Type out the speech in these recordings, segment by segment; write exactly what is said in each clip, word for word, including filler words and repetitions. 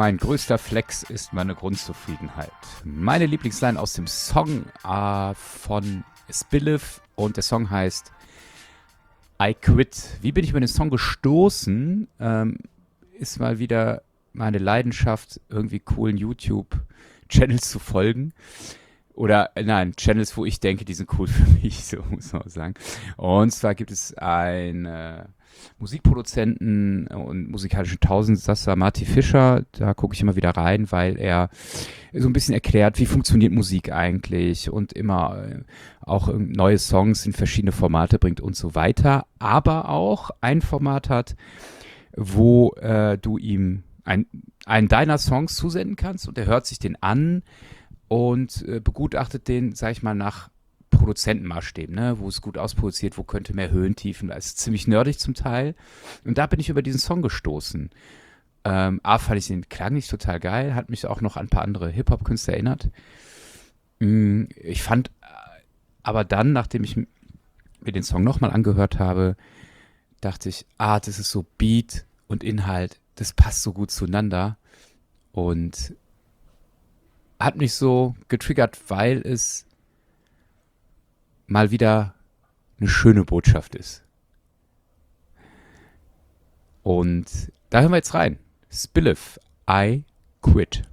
Mein größter Flex ist meine Grundzufriedenheit. Meine Lieblingsline aus dem Song äh, von Spliff und der Song heißt I Quit. Wie bin ich über den Song gestoßen? Ähm, ist mal wieder meine Leidenschaft, irgendwie coolen YouTube-Channels zu folgen. Oder, nein, Channels, wo ich denke, die sind cool für mich, so muss man sagen. Und zwar gibt es einen äh, Musikproduzenten und musikalischen Tausendsasser, Marty Fischer. Da gucke ich immer wieder rein, weil er so ein bisschen erklärt, wie funktioniert Musik eigentlich und immer äh, auch äh, neue Songs in verschiedene Formate bringt und so weiter. Aber auch ein Format hat, wo äh, du ihm ein, einen deiner Songs zusenden kannst und er hört sich den an und äh, begutachtet den, sag ich mal, nach Produzentenmaßstäben, ne? Wo es gut ausproduziert, wo könnte mehr Höhentiefen, das ist ziemlich nerdig zum Teil. Und da bin ich über diesen Song gestoßen. Ähm, A, fand ich den klanglich total geil, hat mich auch noch an ein paar andere Hip-Hop-Künstler erinnert. Mm, ich fand aber dann, nachdem ich mir den Song nochmal angehört habe, dachte ich, ah, das ist so Beat und Inhalt, das passt so gut zueinander und hat mich so getriggert, weil es mal wieder eine schöne Botschaft ist. Und da hören wir jetzt rein. Spliff, I Quit.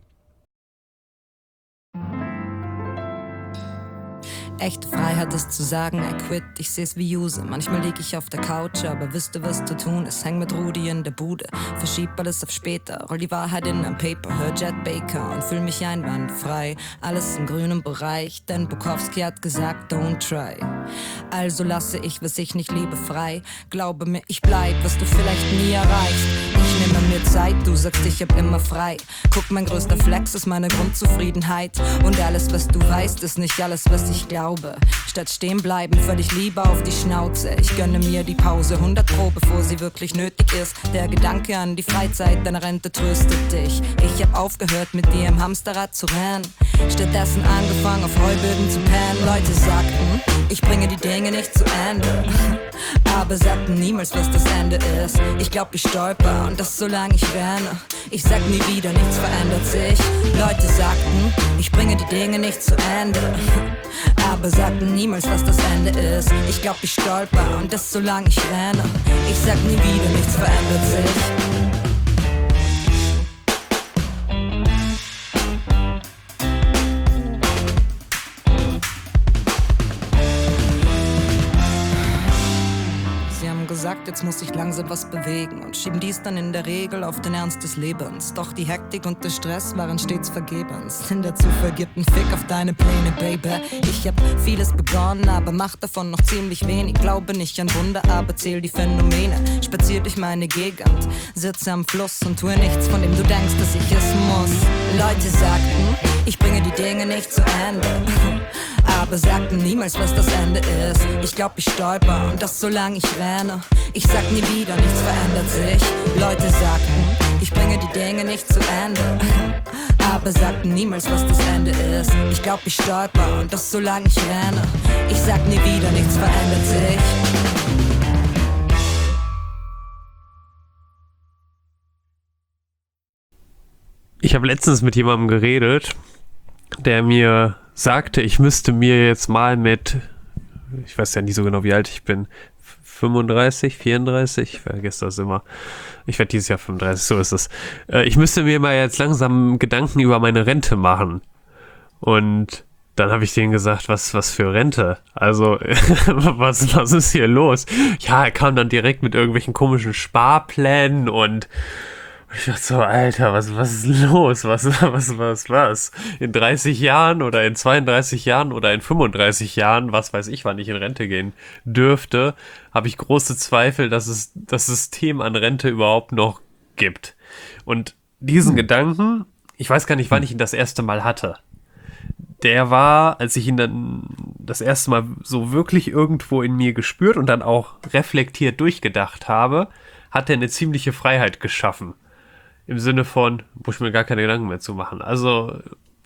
Echte Freiheit ist zu sagen, I quit, ich seh's wie Use. Manchmal lieg ich auf der Couch, aber wüsste, was zu tun ist. Häng mit Rudi in der Bude, verschieb alles auf später. Roll die Wahrheit in ein Paper, hör Jet Baker und fühl mich einwandfrei. Alles im grünen Bereich, denn Bukowski hat gesagt, don't try. Also lasse ich, was ich nicht liebe, frei. Glaube mir, ich bleib, was du vielleicht nie erreichst. Ich nehme mir Zeit, du sagst, ich hab immer frei. Guck, mein größter Flex ist meine Grundzufriedenheit. Und alles, was du weißt, ist nicht alles, was ich glaube. Statt stehen bleiben, völlig lieber auf die Schnauze. Ich gönne mir die Pause, hundert Pro, bevor sie wirklich nötig ist. Der Gedanke an die Freizeit, deine Rente tröstet dich. Ich hab aufgehört, mit dir im Hamsterrad zu rennen. Stattdessen angefangen, auf Heuböden zu pennen. Leute sagten, ich bringe die Dinge nicht zu Ende. Aber sagten niemals, was das Ende ist. Ich glaub, ich stolper und das solange ich renne. Ich sag nie wieder, nichts verändert sich. Leute sagten, ich bringe die Dinge nicht zu Ende. Aber sagten niemals, was das Ende ist. Ich glaub, ich stolper und das solange ich renne. Ich sag nie wieder, nichts verändert sich. Gesagt, jetzt muss ich langsam was bewegen und schieben dies dann in der Regel auf den Ernst des Lebens. Doch die Hektik und der Stress waren stets vergebens. Denn der Zufall gibt einen Fick auf deine Pläne, Baby. Ich hab vieles begonnen, aber mach davon noch ziemlich wenig. Glaube nicht an Wunder, aber zähl die Phänomene. Spazier durch meine Gegend, sitze am Fluss und tue nichts, von dem du denkst, dass ich es muss. Leute sagten, ich bringe die Dinge nicht zu Ende. Aber sagten niemals, was das Ende ist. Ich glaub, ich stolper und das solange ich renne. Ich sag nie wieder, nichts verändert sich. Leute sagten, ich bringe die Dinge nicht zu Ende. Aber sagten niemals, was das Ende ist. Ich glaub, ich stolper und das solange ich renne. Ich sag nie wieder, nichts verändert sich. Ich habe letztens mit jemandem geredet, der mir sagte, ich müsste mir jetzt mal mit, ich weiß ja nicht so genau, wie alt ich bin, fünfunddreißig, vierunddreißig, ich vergesse das immer. Ich werde dieses Jahr fünfunddreißig, so ist es. Ich müsste mir mal jetzt langsam Gedanken über meine Rente machen. Und dann habe ich denen gesagt, was, was für Rente? Also, was, was ist hier los? Ja, er kam dann direkt mit irgendwelchen komischen Sparplänen und ich dachte so, Alter, was, was ist los? Was, was, was, was? In dreißig Jahren oder in zweiunddreißig Jahren oder in fünfunddreißig Jahren, was weiß ich, wann ich in Rente gehen dürfte, habe ich große Zweifel, dass es das System an Rente überhaupt noch gibt. Und diesen hm. Gedanken, ich weiß gar nicht, wann ich ihn das erste Mal hatte. Der war, als ich ihn dann das erste Mal so wirklich irgendwo in mir gespürt und dann auch reflektiert durchgedacht habe, hat er eine ziemliche Freiheit geschaffen. Im Sinne von, muss ich mir gar keine Gedanken mehr zu machen. Also,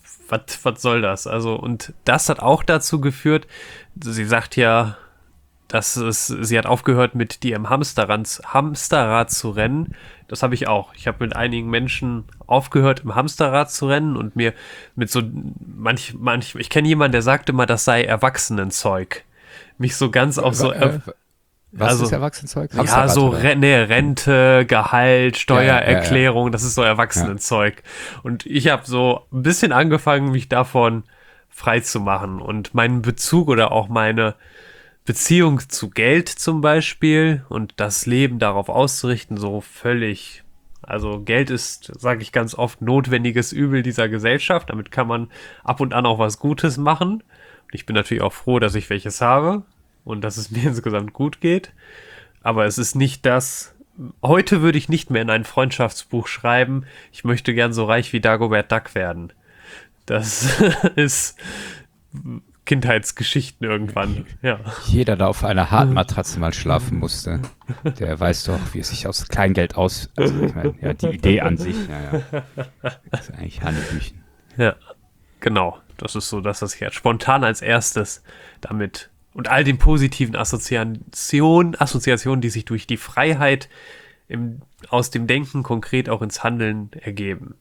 was soll das? Also, und das hat auch dazu geführt, sie sagt ja, dass es, sie hat aufgehört, mit dir im Hamsterrad, Hamsterrad zu rennen. Das habe ich auch. Ich habe mit einigen Menschen aufgehört, im Hamsterrad zu rennen und mir mit so manch, manch, ich kenne jemanden, der sagte mal, das sei Erwachsenenzeug. Mich so ganz auf so... Äh, was also, ist Erwachsenenzeug? Ja, Hamsterrad, so oder? Re- nee, Rente, Gehalt, Steuererklärung, ja, ja, ja. das ist so Erwachsenenzeug. Und ich habe so ein bisschen angefangen, mich davon frei zu machen und meinen Bezug oder auch meine Beziehung zu Geld zum Beispiel und das Leben darauf auszurichten, so völlig, also Geld ist, sage ich ganz oft, notwendiges Übel dieser Gesellschaft, damit kann man ab und an auch was Gutes machen. Und ich bin natürlich auch froh, dass ich welches habe und dass es mir insgesamt gut geht, aber es ist nicht das, heute würde ich nicht mehr in ein Freundschaftsbuch schreiben, ich möchte gern so reich wie Dagobert Duck werden. Das ist Kindheitsgeschichten irgendwann, ja. Jeder, der auf einer Hartmatratze mal schlafen musste, der weiß doch, wie es sich aus Kleingeld aus... Also ich meine, ja, die Idee an sich, ja, ja. Das ist eigentlich Hanebüchen. Ja, genau. Das ist so das, was ich jetzt spontan als erstes damit und all den positiven Assoziationen, Assoziationen, die sich durch die Freiheit im, aus dem Denken konkret auch ins Handeln ergeben.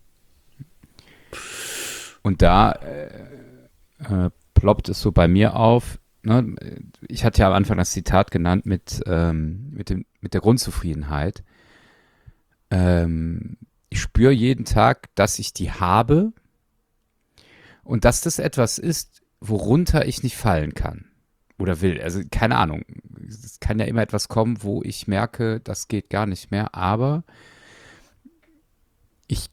Und da äh, äh, ploppt es so bei mir auf, ne? Ich hatte ja am Anfang das Zitat genannt mit, ähm, mit, dem, mit der Grundzufriedenheit. Ähm, ich spüre jeden Tag, dass ich die habe und dass das etwas ist, worunter ich nicht fallen kann oder will. Also keine Ahnung, es kann ja immer etwas kommen, wo ich merke, das geht gar nicht mehr, aber ich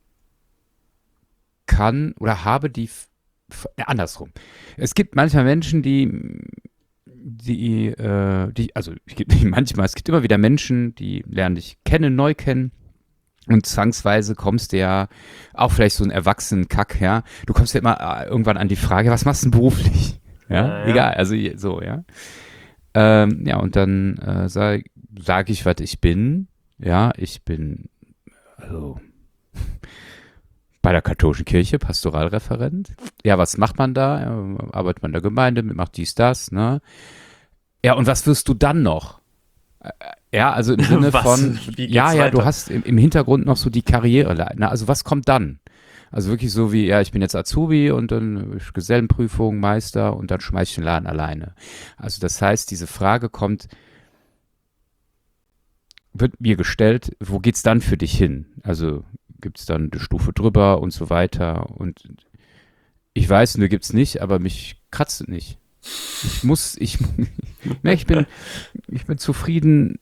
kann oder habe die Ja, andersrum. Es gibt manchmal Menschen, die, die, äh, die, also es gibt nicht manchmal, es gibt immer wieder Menschen, die lernen dich kennen, neu kennen und zwangsweise kommst du ja auch vielleicht so ein Erwachsenen-Kack, ja. Du kommst ja immer äh, irgendwann an die Frage, was machst du denn beruflich? Ja, Ja, ja. egal, also so, ja. Ähm, ja, und dann äh, sage sag ich, was ich bin. Ja, ich bin, also bei der katholischen Kirche, Pastoralreferent. Ja, was macht man da? Ja, arbeitet man in der Gemeinde, macht dies, das, ne? Ja, und was wirst du dann noch? Ja, also im Sinne Was? von, Wie geht's ja, ja, du weiter? hast im, im Hintergrund noch so die Karriere, ne? Also was kommt dann? Also wirklich so wie, ja, ich bin jetzt Azubi und dann Gesellenprüfung, Meister und dann schmeiß ich den Laden alleine. Also das heißt, diese Frage kommt, wird mir gestellt, wo geht's dann für dich hin? Also gibt es dann eine Stufe drüber und so weiter. Und ich weiß, nur gibt es nicht, aber mich kratzt es nicht. Ich muss, ich, ne, ich bin, ich bin zufrieden.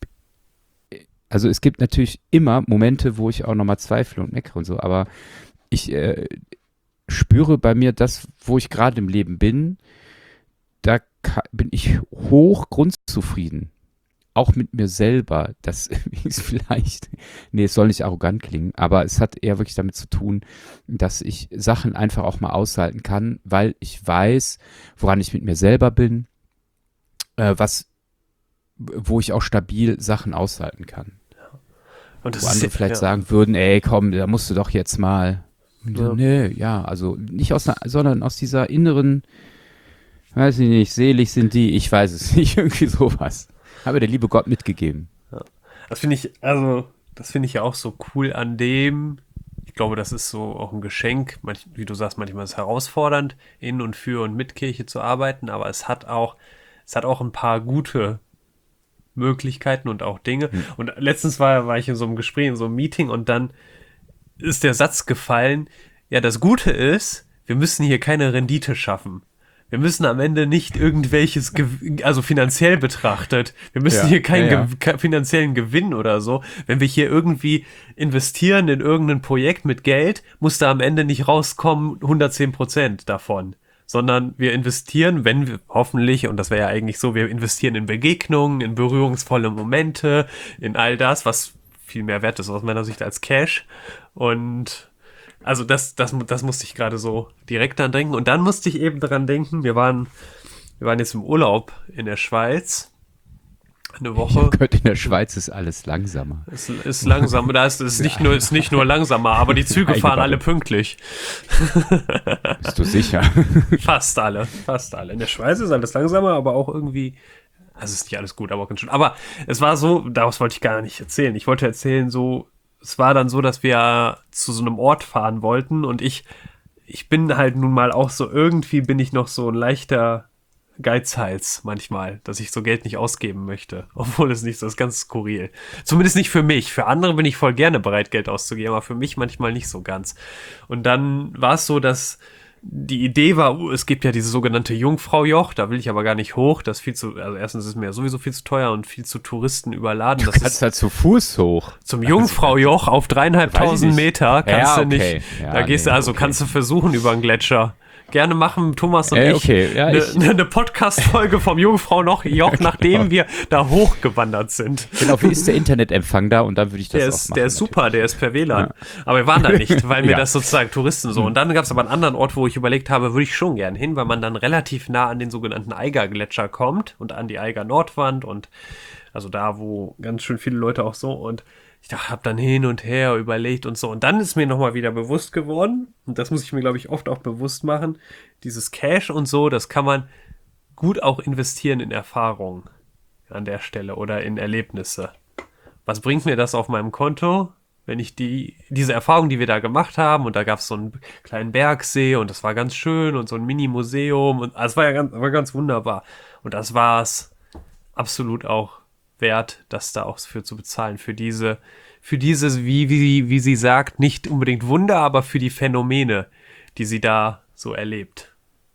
Also es gibt natürlich immer Momente, wo ich auch nochmal zweifle und meckere und so, aber ich äh, spüre bei mir das, wo ich gerade im Leben bin, da ka- bin ich hoch grundzufrieden. Auch mit mir selber, das ist vielleicht, nee, es soll nicht arrogant klingen, aber es hat eher wirklich damit zu tun, dass ich Sachen einfach auch mal aushalten kann, weil ich weiß, woran ich mit mir selber bin, äh, was, wo ich auch stabil Sachen aushalten kann. Und das Wo ist andere ja- vielleicht ja. sagen würden, ey, komm, da musst du doch jetzt mal. Und so, Ja. nee, ja, also nicht aus einer, sondern aus dieser inneren, weiß ich nicht, selig sind die, ich weiß es nicht, irgendwie sowas. Habe der liebe Gott mitgegeben. Das finde ich, also, das finde ich ja auch so cool an dem. Ich glaube, das ist so auch ein Geschenk. Manch, wie du sagst, manchmal ist es herausfordernd, in und für und mit Kirche zu arbeiten, aber es hat auch, es hat auch ein paar gute Möglichkeiten und auch Dinge. Und letztens war, war ich in so einem Gespräch, in so einem Meeting und dann ist der Satz gefallen, ja, das Gute ist, wir müssen hier keine Rendite schaffen. Wir müssen am Ende nicht irgendwelches, Gew- also finanziell betrachtet, wir müssen Ja, hier keinen ja, ja. Ge- ke- finanziellen Gewinn oder so. Wenn wir hier irgendwie investieren in irgendein Projekt mit Geld, muss da am Ende nicht rauskommen hundertzehn Prozent davon. Sondern wir investieren, wenn wir hoffentlich, und das wäre ja eigentlich so, wir investieren in Begegnungen, in berührungsvolle Momente, in all das, was viel mehr wert ist aus meiner Sicht als Cash. Und also das, das, das musste ich gerade so direkt dran denken. Und dann musste ich eben dran denken, wir waren, wir waren jetzt im Urlaub in der Schweiz. Eine Ich Woche. habe gehört, in der Schweiz ist alles langsamer. Es ist langsam, da ist es nicht nur, ist nicht nur langsamer, aber die Züge Eine fahren Woche. alle pünktlich. Bist du sicher? Fast alle, fast alle. In der Schweiz ist alles langsamer, aber auch irgendwie Also ist nicht alles gut, aber auch ganz schön. Aber es war so, daraus wollte ich gar nicht erzählen. Ich wollte erzählen, so, es war dann so, dass wir zu so einem Ort fahren wollten und ich, ich bin halt nun mal auch so, irgendwie bin ich noch so ein leichter Geizhals manchmal, dass ich so Geld nicht ausgeben möchte. Obwohl es nicht so ist, ganz skurril. Zumindest nicht für mich. Für andere bin ich voll gerne bereit, Geld auszugeben, aber für mich manchmal nicht so ganz. Und dann war es so, dass die Idee war, uh, es gibt ja diese sogenannte Jungfraujoch, da will ich aber gar nicht hoch, das ist viel zu, also erstens ist es mir ja sowieso viel zu teuer und viel zu Touristen überladen. Du das kannst ist halt zu Fuß hoch. zum Jungfraujoch auf dreieinhalbtausend Meter kannst Ja, du nicht, okay. Ja, da gehst nee, du, also okay. kannst du versuchen über einen Gletscher. Gerne machen Thomas und Äh, ich okay, ja, eine ich- ne, ne Podcast-Folge vom Jungfraujoch, nachdem wir da hochgewandert sind. Genau, wie ist der Internetempfang da? Und dann würde ich das Der auch ist, machen. der ist super, natürlich. der ist per W L A N. Aber wir waren da nicht, weil mir Ja. das sozusagen Touristen so. Und dann gab es aber einen anderen Ort, wo ich überlegt habe, würde ich schon gern hin, weil man dann relativ nah an den sogenannten Eiger-Gletscher kommt und an die Eiger-Nordwand und also da, wo ganz schön viele Leute auch so und ich dachte, hab dann hin und her überlegt und so. Und dann ist mir nochmal wieder bewusst geworden, und das muss ich mir, glaube ich, oft auch bewusst machen, dieses Cash und so, das kann man gut auch investieren in Erfahrung an der Stelle oder in Erlebnisse. Was bringt mir das auf meinem Konto, wenn ich die diese Erfahrung, die wir da gemacht haben, und da gab es so einen kleinen Bergsee und das war ganz schön und so ein Mini-Museum und also es war ja ganz, war ganz wunderbar. Und das war es absolut auch wert, das da auch für zu bezahlen, für diese, für dieses, wie, wie, wie sie sagt, nicht unbedingt Wunder, aber für die Phänomene, die sie da so erlebt.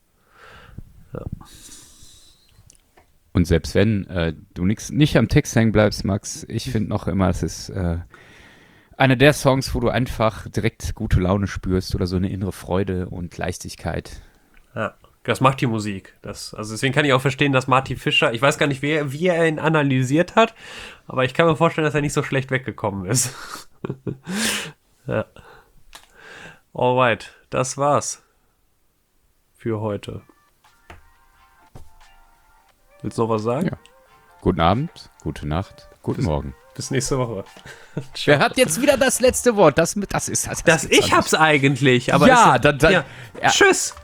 Und selbst wenn äh, du nix, nicht am Text hängen bleibst, Max, ich finde noch immer, es ist äh, einer der Songs, wo du einfach direkt gute Laune spürst oder so eine innere Freude und Leichtigkeit. Ja, das macht die Musik. Das, also deswegen kann ich auch verstehen, dass Marty Fischer, ich weiß gar nicht, wie, wie er ihn analysiert hat, aber ich kann mir vorstellen, dass er nicht so schlecht weggekommen ist. Ja. Alright, das war's für heute. Willst du noch was sagen? Ja. Guten Abend, gute Nacht, guten Morgen. Bis nächste Woche. Wer hat jetzt wieder das letzte Wort? Das, mit- das ist das. Das, ich hab's eigentlich, aber Ja, es, dann- dann- ja. ja. Tschüss.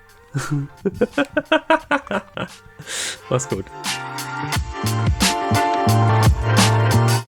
Mach's gut.